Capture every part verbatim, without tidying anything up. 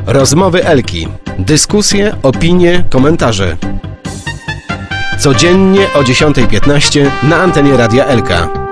Rozmowy Elki. Dyskusje, opinie, komentarze. Codziennie o dziesiąta piętnaście na antenie Radia Elka.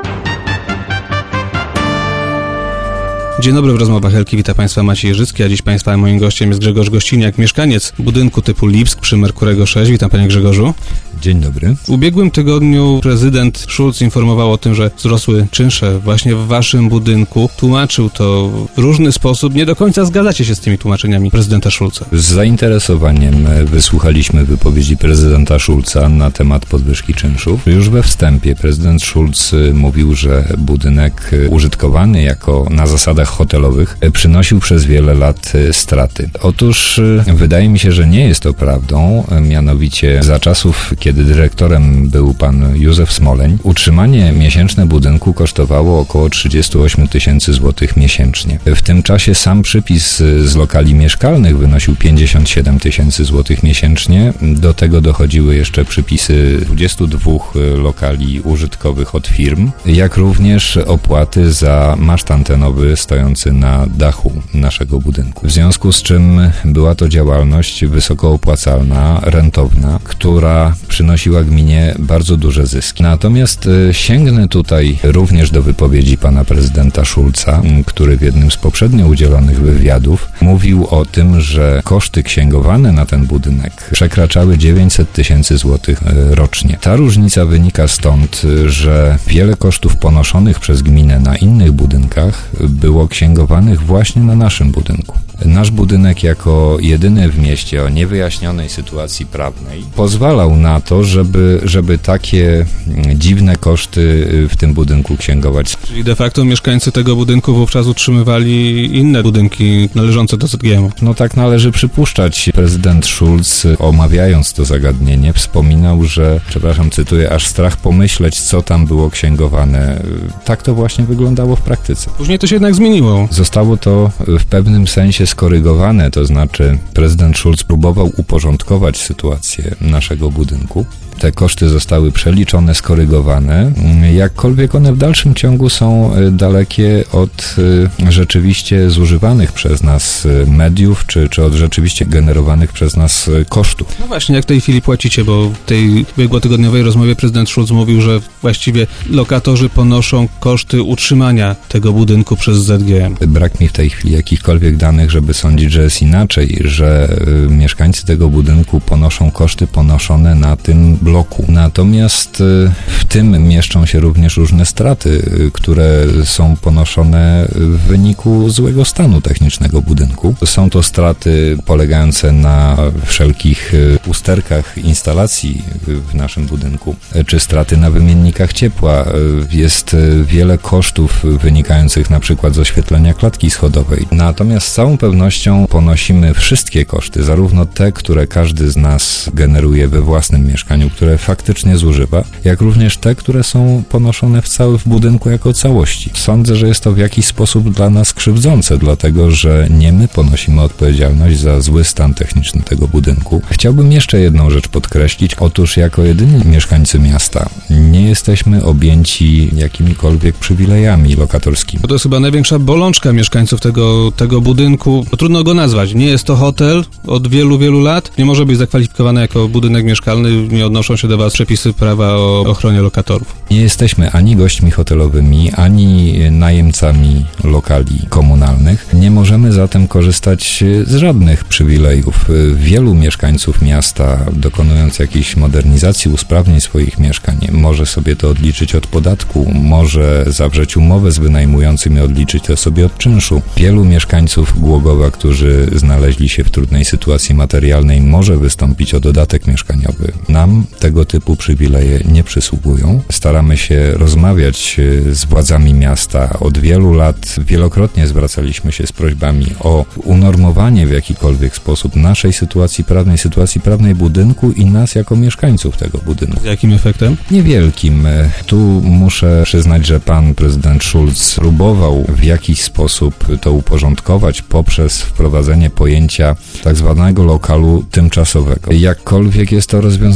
Dzień dobry, w rozmowach Elki wita Państwa Maciej Jerzycki, a dziś Państwa moim gościem jest Grzegorz Gościniak, mieszkaniec budynku typu Lipsk przy Merkurego sześć. Witam Panie Grzegorzu. Dzień dobry. W ubiegłym tygodniu prezydent Schulz informował o tym, że wzrosły czynsze właśnie w Waszym budynku. Tłumaczył to w różny sposób. Nie do końca zgadzacie się z tymi tłumaczeniami prezydenta Schulza. Z zainteresowaniem wysłuchaliśmy wypowiedzi prezydenta Schulza na temat podwyżki czynszów. Już we wstępie prezydent Schulz mówił, że budynek użytkowany jako na zasadach hotelowych przynosił przez wiele lat straty. Otóż wydaje mi się, że nie jest to prawdą. Mianowicie za czasów, kiedy dyrektorem był pan Józef Smoleń, utrzymanie miesięczne budynku kosztowało około trzydzieści osiem tysięcy złotych miesięcznie. W tym czasie sam przypis z lokali mieszkalnych wynosił pięćdziesiąt siedem tysięcy złotych miesięcznie. Do tego dochodziły jeszcze przypisy dwudziestu dwóch lokali użytkowych od firm, jak również opłaty za maszt antenowy stojący na dachu naszego budynku. W związku z czym była to działalność wysoko opłacalna, rentowna, która przynosiła gminie bardzo duże zyski. Natomiast sięgnę tutaj również do wypowiedzi pana prezydenta Schulza, który w jednym z poprzednio udzielonych wywiadów mówił o tym, że koszty księgowane na ten budynek przekraczały dziewięćset tysięcy złotych rocznie. Ta różnica wynika stąd, że wiele kosztów ponoszonych przez gminę na innych budynkach było księgowanych właśnie na naszym budynku. Nasz budynek jako jedyny w mieście o niewyjaśnionej sytuacji prawnej pozwalał na to, żeby, żeby takie dziwne koszty w tym budynku księgować. Czyli de facto mieszkańcy tego budynku wówczas utrzymywali inne budynki należące do Z G M-u. No tak należy przypuszczać. Prezydent Schulz, omawiając to zagadnienie, wspominał, że, przepraszam, cytuję, aż strach pomyśleć, co tam było księgowane. Tak to właśnie wyglądało w praktyce. Później to się jednak zmieniło. Zostało to w pewnym sensie skorygowane, to znaczy prezydent Schulz próbował uporządkować sytuację naszego budynku. Te koszty zostały przeliczone, skorygowane, jakkolwiek one w dalszym ciągu są dalekie od rzeczywiście zużywanych przez nas mediów, czy, czy od rzeczywiście generowanych przez nas kosztów. No właśnie, jak w tej chwili płacicie, bo w tej ubiegłotygodniowej rozmowie prezydent Schulz mówił, że właściwie lokatorzy ponoszą koszty utrzymania tego budynku przez Z G M. Brak mi w tej chwili jakichkolwiek danych, żeby sądzić, że jest inaczej, że mieszkańcy tego budynku ponoszą koszty ponoszone na tym bloku. Natomiast w tym mieszczą się również różne straty, które są ponoszone w wyniku złego stanu technicznego budynku. Są to straty polegające na wszelkich usterkach instalacji w naszym budynku, czy straty na wymiennikach ciepła. Jest wiele kosztów wynikających na przykład z oświetlenia klatki schodowej. Natomiast z całą pewnością ponosimy wszystkie koszty, zarówno te, które każdy z nas generuje we własnym mieszkaniu, które faktycznie zużywa, jak również te, które są ponoszone w całym budynku jako całości. Sądzę, że jest to w jakiś sposób dla nas krzywdzące, dlatego że nie my ponosimy odpowiedzialność za zły stan techniczny tego budynku. Chciałbym jeszcze jedną rzecz podkreślić. Otóż jako jedyni mieszkańcy miasta nie jesteśmy objęci jakimikolwiek przywilejami lokatorskimi. To jest chyba największa bolączka mieszkańców tego, tego budynku. No, trudno go nazwać. Nie jest to hotel od wielu, wielu lat. Nie może być zakwalifikowany jako budynek mieszkalny. Nie odnoszą się do Was przepisy prawa o ochronie lokatorów. Nie jesteśmy ani gośćmi hotelowymi, ani najemcami lokali komunalnych. Nie możemy zatem korzystać z żadnych przywilejów. Wielu mieszkańców miasta, dokonując jakiejś modernizacji, usprawnień swoich mieszkań, może sobie to odliczyć od podatku, może zawrzeć umowę z wynajmującym i odliczyć to sobie od czynszu. Wielu mieszkańców Głogowa, którzy znaleźli się w trudnej sytuacji materialnej, może wystąpić o dodatek mieszkaniowy. Nam tego typu przywileje nie przysługują. Staramy się rozmawiać z władzami miasta. Od wielu lat wielokrotnie zwracaliśmy się z prośbami o unormowanie w jakikolwiek sposób naszej sytuacji prawnej, sytuacji prawnej budynku i nas jako mieszkańców tego budynku. Z jakim efektem? Niewielkim. Tu muszę przyznać, że pan prezydent Schulz próbował w jakiś sposób to uporządkować poprzez wprowadzenie pojęcia tak zwanego lokalu tymczasowego. Jakkolwiek jest to rozwiązanie połowiczne,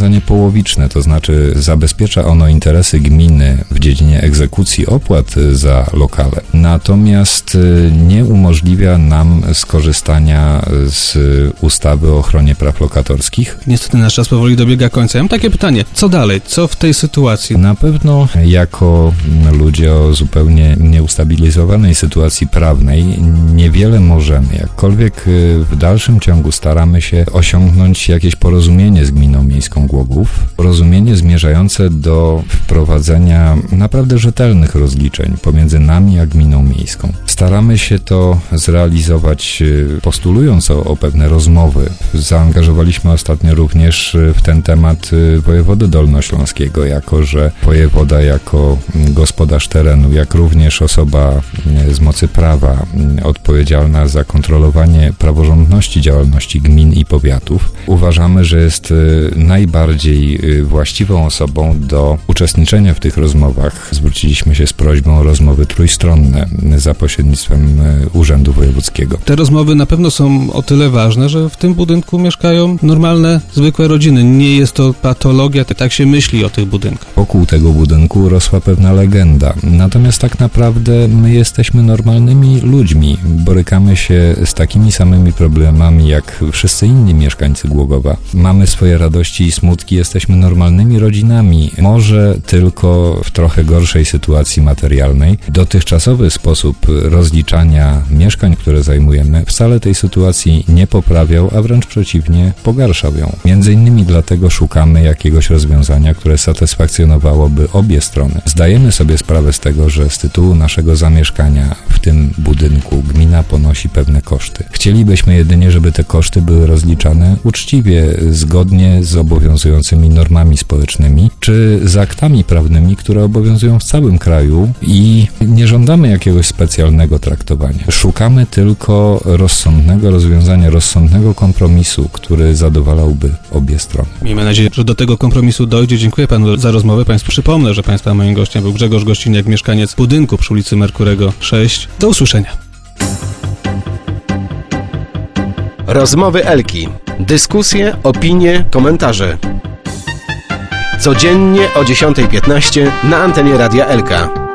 połowiczne, to znaczy zabezpiecza ono interesy gminy w dziedzinie egzekucji opłat za lokale, natomiast nie umożliwia nam skorzystania z ustawy o ochronie praw lokatorskich. Niestety nasz czas powoli dobiega końca. Ja mam takie pytanie, co dalej? Co w tej sytuacji? Na pewno jako ludzie o zupełnie nieustabilizowanej sytuacji prawnej niewiele możemy, jakkolwiek w dalszym ciągu staramy się osiągnąć jakieś porozumienie z Gminą Miejską Głogów, porozumienie zmierzające do wprowadzenia naprawdę rzetelnych rozliczeń pomiędzy nami a Gminą Miejską. Staramy się to zrealizować postulując o, o pewne rozmowy. Zaangażowaliśmy ostatnio również w ten temat wojewodę dolnośląskiego, jako że wojewoda jako gospodarz terenu, jak również osoba z mocy prawa odpowiedzialna za kontrolowanie praworządności działalności gmin i powiatów, uważamy, że jest najbardziej właściwą osobą do uczestniczenia w tych rozmowach. Zwróciliśmy się z prośbą o rozmowy trójstronne za pośrednictwem Urzędu Wojewódzkiego. Te rozmowy na pewno są o tyle ważne, że w tym budynku mieszkają normalne, zwykłe rodziny. Nie jest to patologia, tak się myśli o tych budynkach. Wokół tego budynku rosła pewna legenda. Natomiast tak naprawdę my jesteśmy normalnymi ludźmi. Borykamy się z takimi samymi problemami jak wszyscy inni mieszkańcy Głogowa. Mamy swoje radości i smutki, jesteśmy normalnymi rodzinami. Może tylko w trochę gorszej sytuacji materialnej. Dotychczasowy sposób rozliczania mieszkań, które zajmujemy, wcale tej sytuacji nie poprawiał, a wręcz przeciwnie, pogarszał ją. Między innymi dlatego szukamy jakiegoś rozwiązania, które satysfakcjonowałoby obie strony. Zdajemy sobie sprawę z tego, że z tytułu naszego zamieszkania w tym budynku gmina ponosi pewne koszty. Chcielibyśmy jedynie, żeby te koszty były rozliczane uczciwie, zgodnie z obowiązującymi normami społecznymi, czy z aktami prawnymi, które obowiązują w całym kraju i nie żądamy jakiegoś specjalnego traktowania. Szukamy tylko rozsądnego rozwiązania, rozsądnego kompromisu, który zadowalałby obie strony. Miejmy nadzieję, że do tego kompromisu dojdzie. Dziękuję panu za rozmowę. Państwu przypomnę, że państwa moim gościem był Grzegorz Gościniak, mieszkaniec budynku przy ulicy Merkurego sześć. Do usłyszenia. Rozmowy Elki. Dyskusje, opinie, komentarze. Codziennie o dziesiąta piętnaście na antenie Radia Elka.